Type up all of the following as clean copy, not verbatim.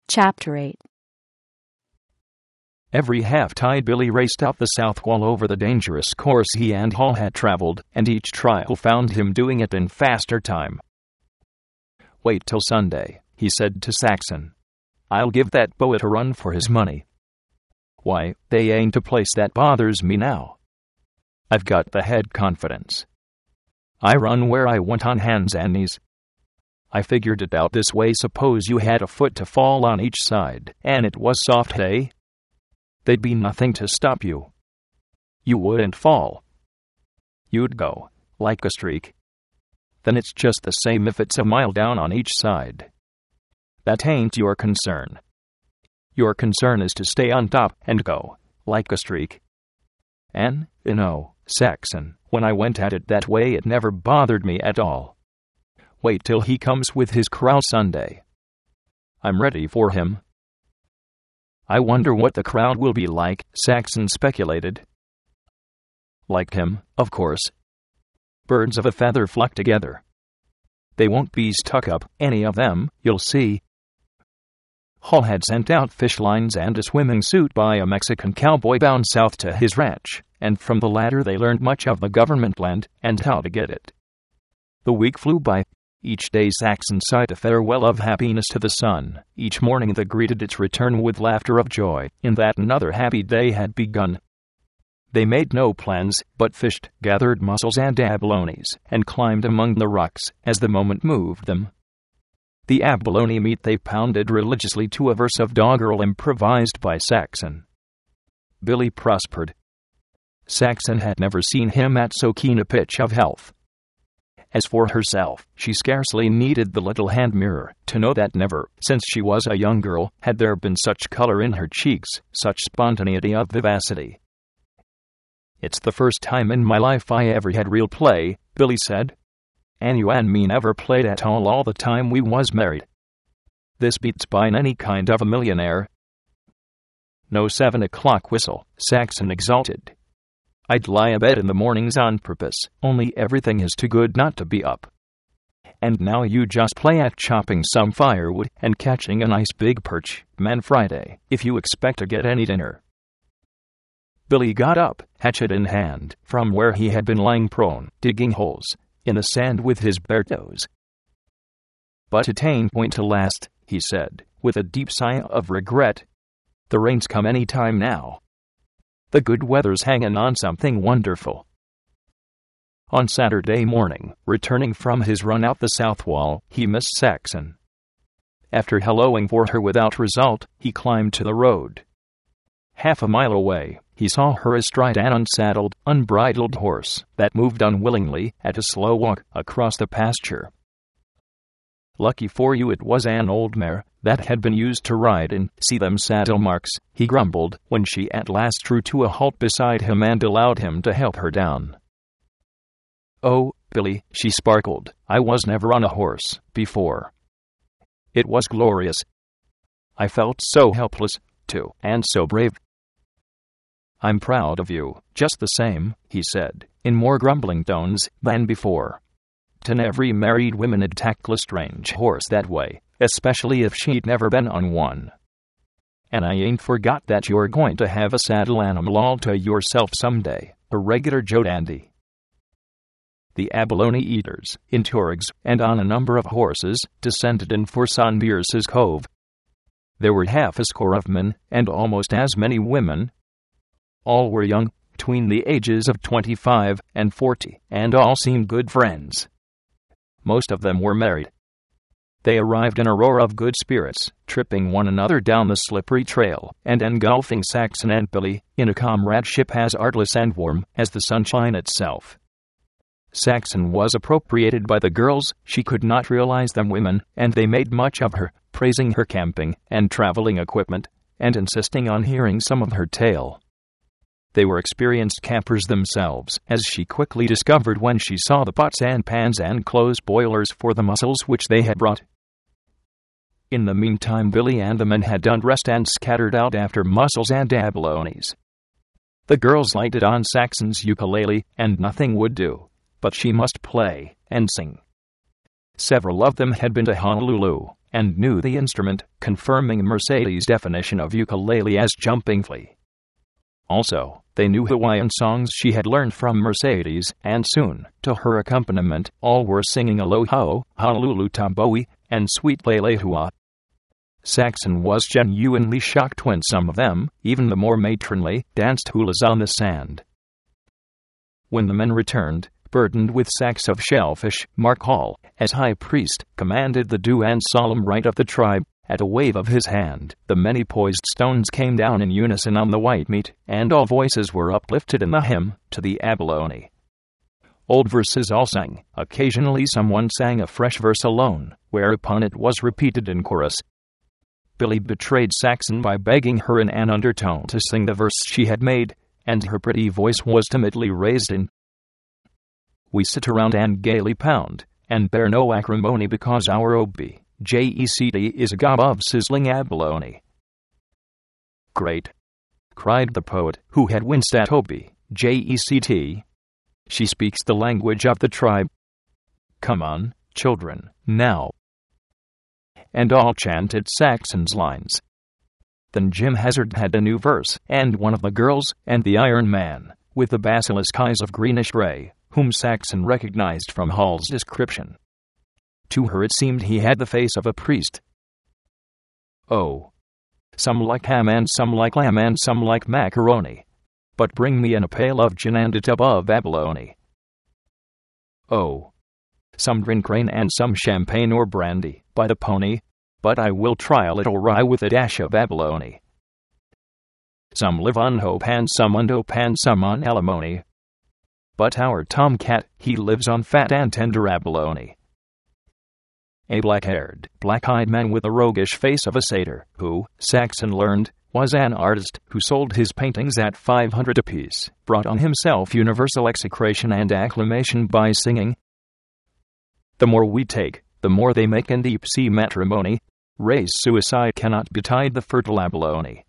Chapter 8. Every half-tide Billy raced up the south wall over the dangerous course he and Hall had traveled, and each trial found him doing it in faster time. "Wait till Sunday," he said to Saxon. "I'll give that poet a run for his money. Why, they ain't a place that bothers me now. I've got the head confidence. I run where I want on hands and knees. I figured it out this way. Suppose you had a foot to fall on each side, and it was soft hay? There'd be nothing to stop you. You wouldn't fall. You'd go, like a streak. Then it's just the same if it's a mile down on each side. That ain't your concern. Your concern is to stay on top and go, like a streak. And, Saxon, when I went at it that way it never bothered me at all. Wait till he comes with his crowd Sunday. I'm ready for him." "I wonder what the crowd will be like," Saxon speculated. "Like him, of course. Birds of a feather flock together. They won't be stuck up, any of them, you'll see." Hall had sent out fish lines and a swimming suit by a Mexican cowboy bound south to his ranch, and from the latter they learned much of the government land and how to get it. The week flew by. Each day Saxon sighed a farewell of happiness to the sun, each morning that greeted its return with laughter of joy, in that another happy day had begun. They made no plans, but fished, gathered mussels and abalones, and climbed among the rocks, as the moment moved them. The abalone meat they pounded religiously to a verse of doggerel improvised by Saxon. Billy prospered. Saxon had never seen him at so keen a pitch of health. As for herself, she scarcely needed the little hand mirror to know that never, since she was a young girl, had there been such color in her cheeks, such spontaneity of vivacity. "It's the first time in my life I ever had real play," Billy said. "And you and me never played at all the time we was married. This beats buying any kind of a millionaire." "No 7 o'clock whistle," Saxon exulted. "I'd lie abed in the mornings on purpose, only everything is too good not to be up. And now you just play at chopping some firewood and catching a nice big perch, man Friday, if you expect to get any dinner." Billy got up, hatchet in hand, from where he had been lying prone, digging holes in the sand with his bare toes. "But it ain't going to last," he said, with a deep sigh of regret. "The rains come any time now. The good weather's hanging on something wonderful." On Saturday morning, returning from his run out the south wall, he missed Saxon. After helloing for her without result, he climbed to the road. Half a mile away, he saw her astride an unsaddled, unbridled horse that moved unwillingly, at a slow walk, across the pasture. "Lucky for you it was an old mare that had been used to ride and see them saddle marks," he grumbled, when she at last drew to a halt beside him and allowed him to help her down. "Oh, Billy," she sparkled, "I was never on a horse before. It was glorious. I felt so helpless, too, and so brave." "I'm proud of you, just the same," he said, in more grumbling tones than before. "'Tin every married woman'd tackle a strange horse that way, especially if she'd never been on one. And I ain't forgot that you're going to have a saddle animal all to yourself someday, a regular Joe dandy." The abalone eaters, in tourigs, and on a number of horses, descended in for Sunbierce's Cove. There were half a score of men, and almost as many women. All were young, between the ages of 25 and 40, and all seemed good friends. Most of them were married. They arrived in a roar of good spirits, tripping one another down the slippery trail, and engulfing Saxon and Billy in a comradeship as artless and warm as the sunshine itself. Saxon was appropriated by the girls. She could not realize them women, and they made much of her, praising her camping and traveling equipment, and insisting on hearing some of her tale. They were experienced campers themselves, as she quickly discovered when she saw the pots and pans and clothes boilers for the mussels which they had brought. In the meantime Billy and the men had undressed and scattered out after mussels and abalones. The girls lighted on Saxon's ukulele, and nothing would do but she must play and sing. Several of them had been to Honolulu, and knew the instrument, confirming Mercedes' definition of ukulele as jumping flea. Also, they knew Hawaiian songs she had learned from Mercedes, and soon, to her accompaniment, all were singing Aloha, Honolulu Tabo'i, and Sweet Lelehua. Saxon was genuinely shocked when some of them, even the more matronly, danced hulas on the sand. When the men returned, burdened with sacks of shellfish, Mark Hall, as high priest, commanded the due and solemn rite of the tribe. At a wave of his hand, the many poised stones came down in unison on the white meat, and all voices were uplifted in the hymn, to the abalone. Old verses all sang. Occasionally someone sang a fresh verse alone, whereupon it was repeated in chorus. Billy betrayed Saxon by begging her in an undertone to sing the verse she had made, and her pretty voice was timidly raised in. We sit around and gaily pound, and bear no acrimony because our object is a gob of sizzling abalone. Great! Cried the poet, who had winced at object. She speaks the language of the tribe. Come on, children, now. And all chanted Saxon's lines. Then Jim Hazard had a new verse, and one of the girls, and the Iron Man, with the basilisk eyes of greenish gray, whom Saxon recognized from Hall's description. To her it seemed he had the face of a priest. Oh. Some like ham and some like lamb and some like macaroni. But bring me in a pail of gin and a tub of abalone. Oh. Some drink rain and some champagne or brandy, by the pony, but I will try a little rye with a dash of abalone. Some live on hope and some on dope and some on alimony. But our tomcat, he lives on fat and tender abalone. A black-haired, black-eyed man with a roguish face of a satyr, who, Saxon learned, was an artist who sold his paintings at 500 apiece, brought on himself universal execration and acclamation by singing, The more we take, the more they make in deep-sea matrimony. Race suicide cannot betide the fertile abalone.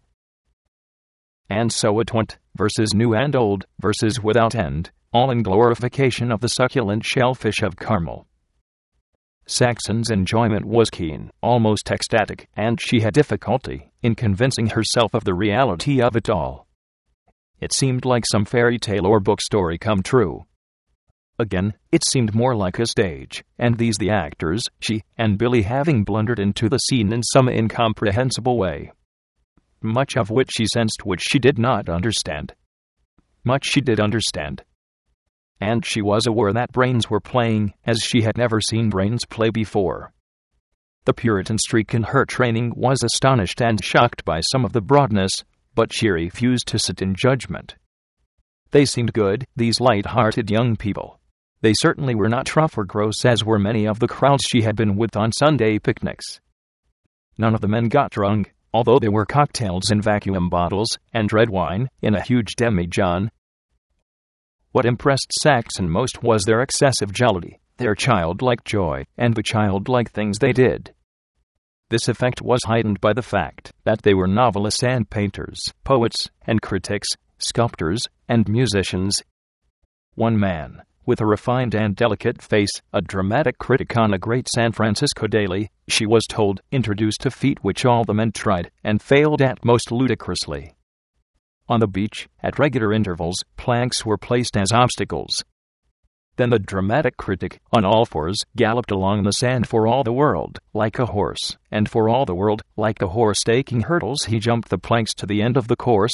And so it went, verses new and old, verses without end, all in glorification of the succulent shellfish of Carmel. Saxon's enjoyment was keen, almost ecstatic, and she had difficulty in convincing herself of the reality of it all. It seemed like some fairy tale or book story come true. Again, it seemed more like a stage, and these the actors, she and Billy having blundered into the scene in some incomprehensible way. Much of which she sensed which she did not understand. Much she did understand. And she was aware that brains were playing as she had never seen brains play before. The Puritan streak in her training was astonished and shocked by some of the broadness, but she refused to sit in judgment. They seemed good, these light-hearted young people. They certainly were not rough or gross as were many of the crowds she had been with on Sunday picnics. None of the men got drunk, although there were cocktails in vacuum bottles and red wine in a huge demijohn. What impressed Saxon most was their excessive jollity, their childlike joy, and the childlike things they did. This effect was heightened by the fact that they were novelists and painters, poets and critics, sculptors and musicians. One man, with a refined and delicate face, a dramatic critic on a great San Francisco daily, she was told, introduced a feat which all the men tried and failed at most ludicrously. On the beach, at regular intervals, planks were placed as obstacles. Then the dramatic critic, on all fours, galloped along the sand for all the world, like a horse, and for all the world, like a horse taking hurdles, he jumped the planks to the end of the course.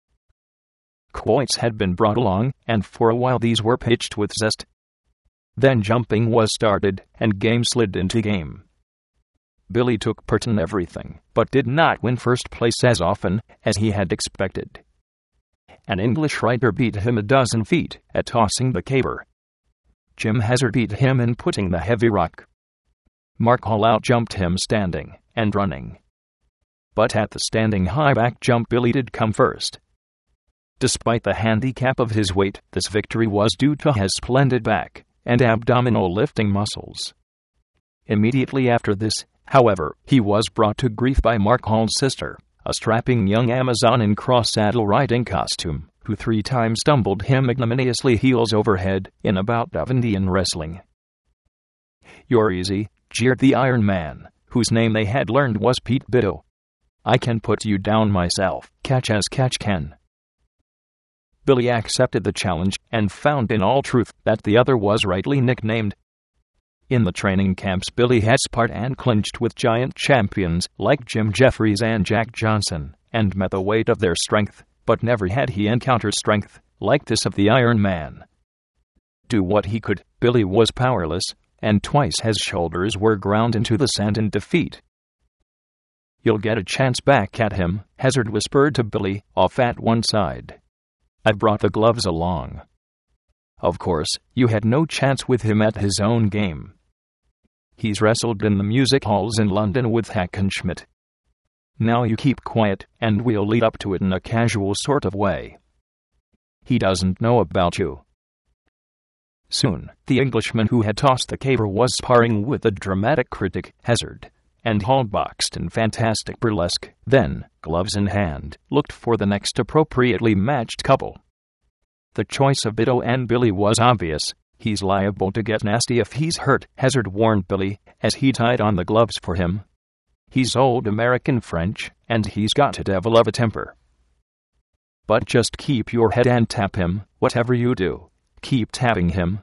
Quoits had been brought along, and for a while these were pitched with zest. Then jumping was started, and game slid into game. Billy took part in everything, but did not win first place as often as he had expected. An English writer beat him a dozen feet at tossing the caber. Jim Hazard beat him in putting the heavy rock. Mark Hall outjumped him standing and running. But at the standing high back jump Billy did come first. Despite the handicap of his weight, this victory was due to his splendid back and abdominal lifting muscles. Immediately after this, however, he was brought to grief by Mark Hall's sister, a strapping young Amazon in cross-saddle riding costume, who 3 times stumbled him ignominiously heels overhead in a bout of Indian wrestling. "You're easy," jeered the Iron Man, whose name they had learned was Pete Biddle. "I can put you down myself, catch as catch can." Billy accepted the challenge and found in all truth that the other was rightly nicknamed. In the training camps, Billy had sparred and clinched with giant champions like Jim Jeffries and Jack Johnson, and met the weight of their strength, but never had he encountered strength like this of the Iron Man. Do what he could, Billy was powerless, and twice his shoulders were ground into the sand in defeat. "You'll get a chance back at him," Hazard whispered to Billy, off at one side. "I brought the gloves along." Of course, you had no chance with him at his own game. He's wrestled in the music halls in London with Hackenschmidt. Now you keep quiet, and we'll lead up to it in a casual sort of way. He doesn't know about you. Soon, the Englishman who had tossed the caber was sparring with the dramatic critic, Hazard, and Hall boxed in fantastic burlesque, then, gloves in hand, looked for the next appropriately matched couple. The choice of Biddle and Billy was obvious. "He's liable to get nasty if he's hurt," Hazard warned Billy, as he tied on the gloves for him. "He's old American French, and he's got a devil of a temper. But just keep your head and tap him, whatever you do. Keep tapping him.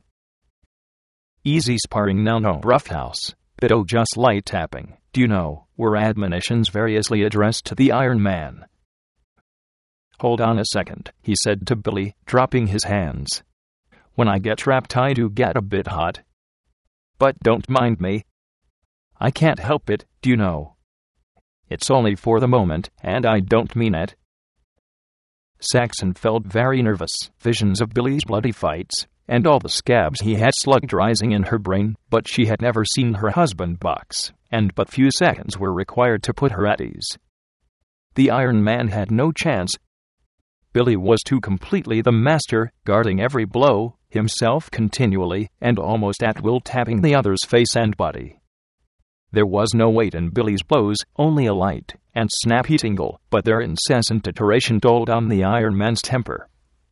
Easy sparring now, no roughhouse. Biddle, just light tapping, do you know," were admonitions variously addressed to the Iron Man. "Hold on a second," he said to Billy, dropping his hands. "When I get trapped I do get a bit hot. But don't mind me. I can't help it, do you know. It's only for the moment, and I don't mean it." Saxon felt very nervous. Visions of Billy's bloody fights, and all the scabs he had slugged rising in her brain, but she had never seen her husband box, and but few seconds were required to put her at ease. The Iron Man had no chance. Billy was too completely the master, guarding every blow, himself continually, and almost at will tapping the other's face and body. There was no weight in Billy's blows, only a light and snappy tingle, but their incessant iteration told on the Iron Man's temper.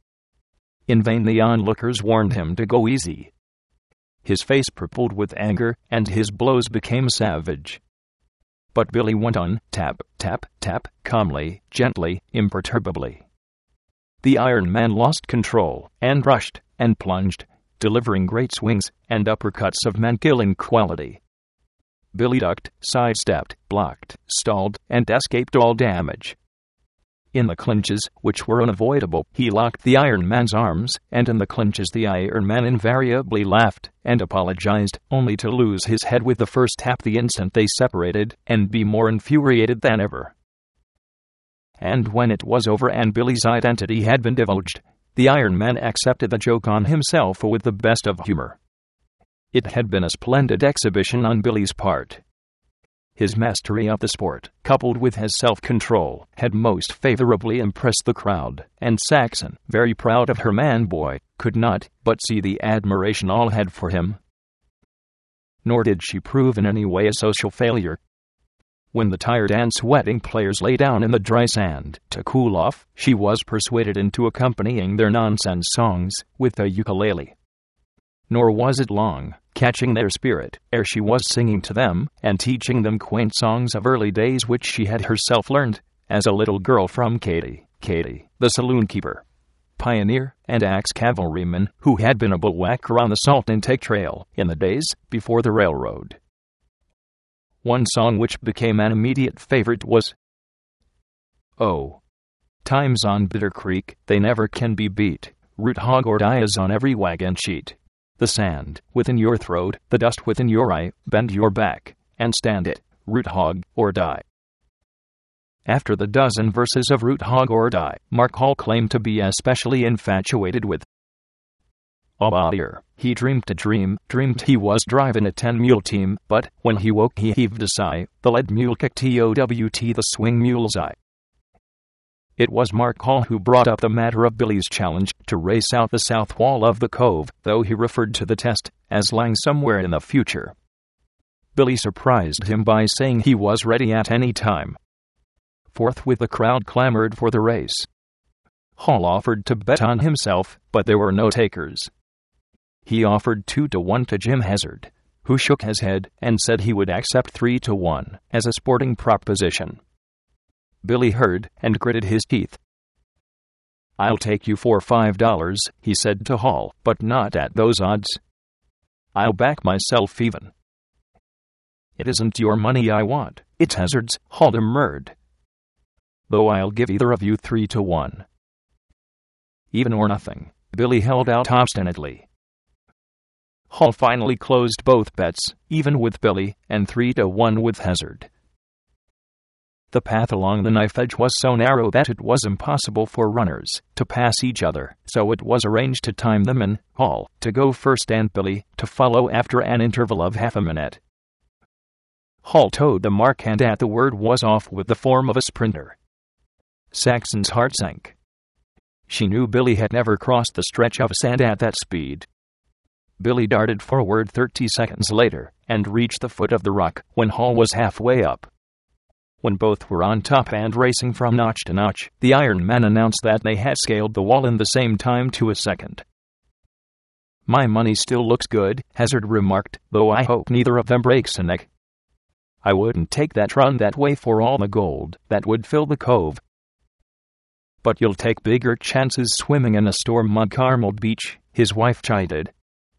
In vain the onlookers warned him to go easy. His face purpled with anger, and his blows became savage. But Billy went on, tap, tap, tap, calmly, gently, imperturbably. The Iron Man lost control, and rushed, and plunged, delivering great swings and uppercuts of man-killing quality. Billy ducked, sidestepped, blocked, stalled, and escaped all damage. In the clinches, which were unavoidable, he locked the Iron Man's arms, and in the clinches the Iron Man invariably laughed and apologized, only to lose his head with the first tap the instant they separated, and be more infuriated than ever. And when it was over and Billy's identity had been divulged, the Iron Man accepted the joke on himself with the best of humor. It had been a splendid exhibition on Billy's part. His mastery of the sport, coupled with his self-control, had most favorably impressed the crowd, and Saxon, very proud of her man-boy, could not but see the admiration all had for him. Nor did she prove in any way a social failure. When the tired and sweating players lay down in the dry sand to cool off, she was persuaded into accompanying their nonsense songs with a ukulele. Nor was it long, catching their spirit, ere she was singing to them, and teaching them quaint songs of early days which she had herself learned, as a little girl from Katie, the saloon-keeper, pioneer, and axe-cavalryman, who had been a bullwhacker on the Salt Intake Trail in the days before the railroad. One song which became an immediate favorite was, "Oh, times on Bitter Creek, they never can be beat. Root hog or die is on every wagon sheet. The sand within your throat, the dust within your eye, bend your back, and stand it, root hog or die." After the dozen verses of Root Hog or Die, Mark Hall claimed to be especially infatuated with. All year, he dreamed a dreamed he was driving a 10-mule team, but when he woke he heaved a sigh, the lead mule kicked TOWT the swing mule's eye. It was Mark Hall who brought up the matter of Billy's challenge to race out the south wall of the cove, though he referred to the test as lying somewhere in the future. Billy surprised him by saying he was ready at any time. Forthwith the crowd clamored for the race. Hall offered to bet on himself, but there were no takers. He offered 2-1 to Jim Hazard, who shook his head and said he would accept 3-1 as a sporting proposition. Billy heard and gritted his teeth. "I'll take you for $5, he said to Hall, "but not at those odds. I'll back myself even." "It isn't your money I want, it's Hazard's," Hall demurred. "Though I'll give either of you 3-1. Even or nothing," Billy held out obstinately. Hall finally closed both bets, even with Billy, and 3-1 with Hazard. The path along the knife edge was so narrow that it was impossible for runners to pass each other, so it was arranged to time them in, Hall to go first and Billy to follow after an interval of half a minute. Hall toed the mark, and at the word was off with the form of a sprinter. Saxon's heart sank. She knew Billy had never crossed the stretch of sand at that speed. Billy darted forward 30 seconds later and reached the foot of the rock when Hall was halfway up. When both were on top and racing from notch to notch, the Iron Man announced that they had scaled the wall in the same time to a second. "My money still looks good," Hazard remarked, "though I hope neither of them breaks a neck. I wouldn't take that run that way for all the gold that would fill the cove." "But you'll take bigger chances swimming in a storm-mud Carmel beach," his wife chided.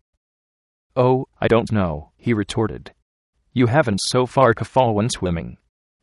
"Oh, I don't know," he retorted. "You haven't so far fallen swimming."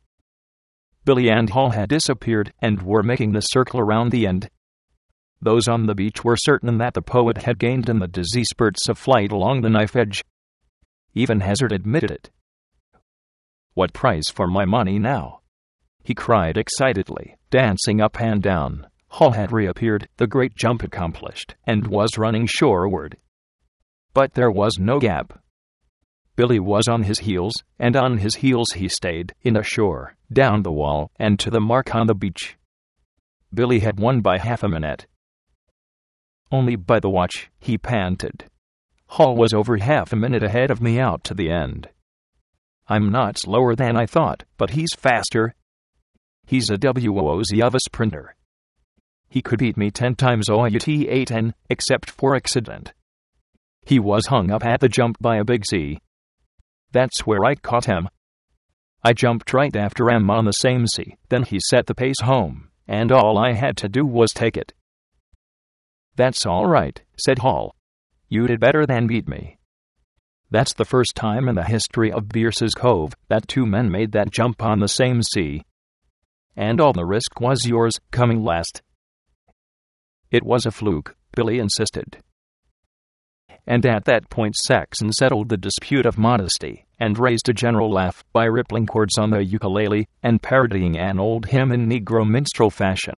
Billy and Hall had disappeared and were making the circle around the end. Those on the beach were certain that the poet had gained in the dizzy spurts of flight along the knife edge. Even Hazard admitted it. "What price for my money now?" he cried excitedly, dancing up and down. Hall had reappeared, the great jump accomplished, and was running shoreward. But there was no gap. Billy was on his heels, and on his heels he stayed, in ashore, down the wall, and to the mark on the beach. Billy had won by half a minute. "Only by the watch," he panted. "Hall was over half a minute ahead of me out to the end. I'm not slower than I thought, but he's faster. He's a WOZ of a sprinter. He could beat me 10 times out-10, except for accident. He was hung up at the jump by a big sea. That's where I caught him. I jumped right after him on the same sea, then he set the pace home, and all I had to do was take it." "That's all right," said Hall. "You did better than beat me. That's the first time in the history of Bierce's Cove that 2 men made that jump on the same sea. And all the risk was yours, coming last." "It was a fluke," Billy insisted. And at that point Saxon settled the dispute of modesty, and raised a general laugh by rippling chords on the ukulele and parodying an old hymn in Negro minstrel fashion.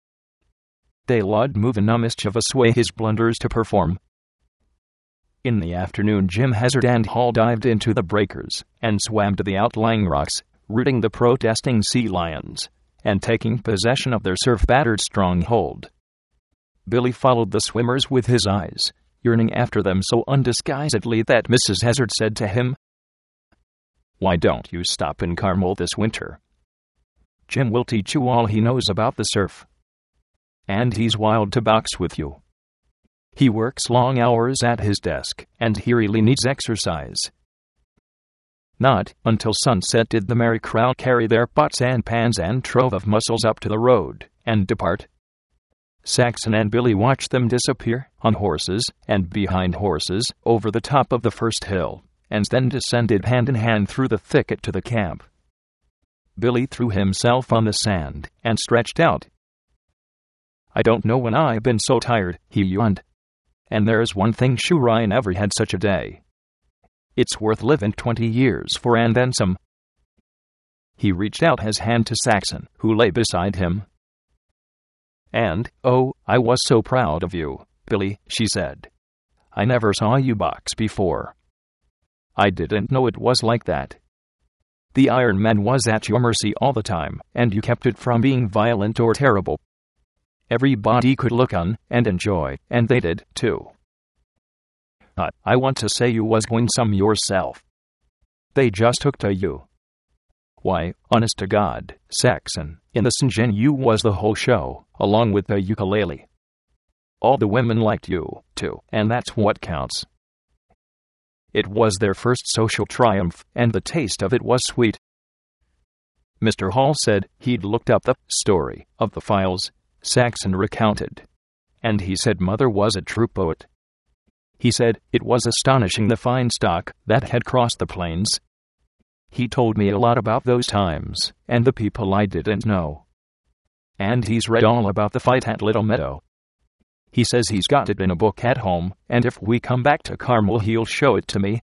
"De Lord movin' a mischievous way his blunders to perform." In the afternoon Jim Hazard and Hall dived into the breakers, and swam to the outlying rocks, routing the protesting sea lions, and taking possession of their surf-battered stronghold. Billy followed the swimmers with his eyes, yearning after them so undisguisedly that Mrs. Hazard said to him, "Why don't you stop in Carmel this winter? Jim will teach you all he knows about the surf. And he's wild to box with you. He works long hours at his desk, and he really needs exercise." Not until sunset did the merry crowd carry their pots and pans and trove of mussels up to the road, and depart. Saxon and Billy watched them disappear, on horses, and behind horses, over the top of the first hill, and then descended hand in hand through the thicket to the camp. Billy threw himself on the sand, and stretched out. "I don't know when I've been so tired," he yawned. "And there's one thing sure, I never had such a day. It's worth living 20 years for, and then some." He reached out his hand to Saxon, who lay beside him. "And, oh, I was so proud of you, Billy," she said. "I never saw you box before. I didn't know it was like that. The Iron Man was at your mercy all the time, and you kept it from being violent or terrible. Everybody could look on and enjoy, and they did, too. I want to say you was going some yourself. They just took to you. Why, honest to God, Saxon, in the St. you was the whole show, along with the ukulele. All the women liked you, too, and that's what counts." It was their first social triumph, and the taste of it was sweet. Mr. Hall said he'd looked up the story of the files, Saxon recounted. And he said Mother was a true poet. He said it was astonishing the fine stock that had crossed the plains. He told me a lot about those times, and the people I didn't know. And he's read all about the fight at Little Meadow. He says he's got it in a book at home, and if we come back to Carmel he'll show it to me.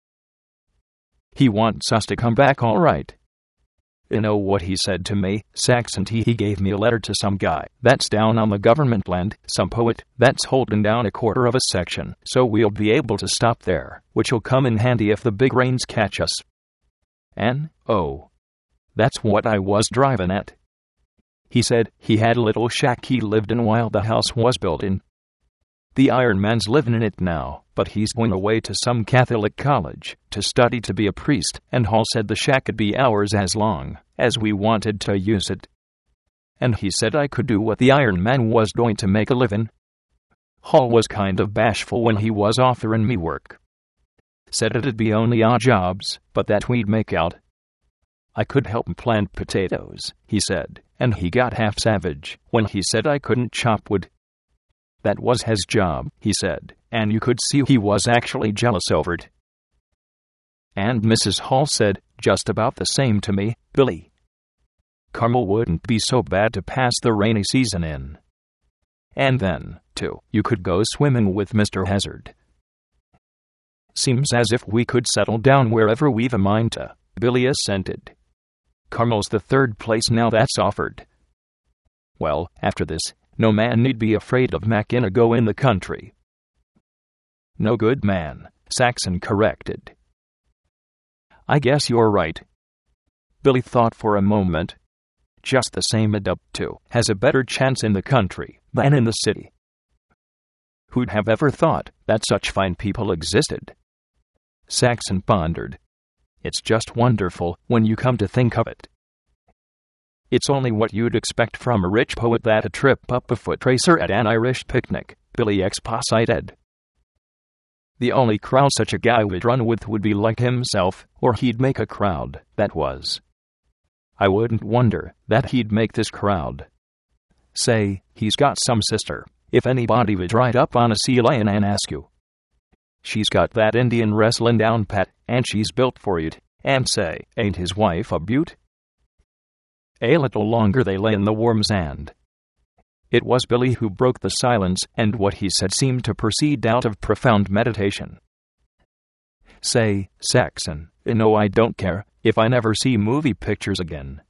He wants us to come back, all right. You know what he said to me, Saxon? He gave me a letter to some guy that's down on the government land, some poet that's holding down a quarter of a section, so we'll be able to stop there, which'll come in handy if the big rains catch us. And, oh, that's what I was driving at. He said he had a little shack he lived in while the house was built in. The Iron Man's living in it now, but he's going away to some Catholic college to study to be a priest, and Hall said the shack could be ours as long as we wanted to use it. And he said I could do what the Iron Man was going to make a living. Hall was kind of bashful when he was offering me work. Said it'd be only odd jobs, but that we'd make out. I could help him plant potatoes, he said, and he got half savage when he said I couldn't chop wood. That was his job, he said, and you could see he was actually jealous over it. And Mrs. Hall said just about the same to me, Billy. Carmel wouldn't be so bad to pass the rainy season in. And then, too, you could go swimming with Mr. Hazard. Seems as if we could settle down wherever we've a mind to, Billy assented. Carmel's the third place now that's offered. Well, after this, no man need be afraid of McInago in the country. No good man, Saxon corrected. I guess you're right. Billy thought for a moment. Just the same, a dub, too, has a better chance in the country than in the city. Who'd have ever thought that such fine people existed? Saxon pondered. It's just wonderful when you come to think of it. It's only what you'd expect from a rich poet that a trip up a foot racer at an Irish picnic, Billy exposited. The only crowd such a guy would run with would be like himself, or he'd make a crowd, that was. I wouldn't wonder that he'd make this crowd. Say, he's got some sister, if anybody would ride up on a sea lion and ask you. She's got that Indian wrestling down pat, and she's built for it, and say, ain't his wife a beaut? A little longer they lay in the warm sand. It was Billy who broke the silence, and what he said seemed to proceed out of profound meditation. Say, Saxon, you know I don't care if I never see movie pictures again.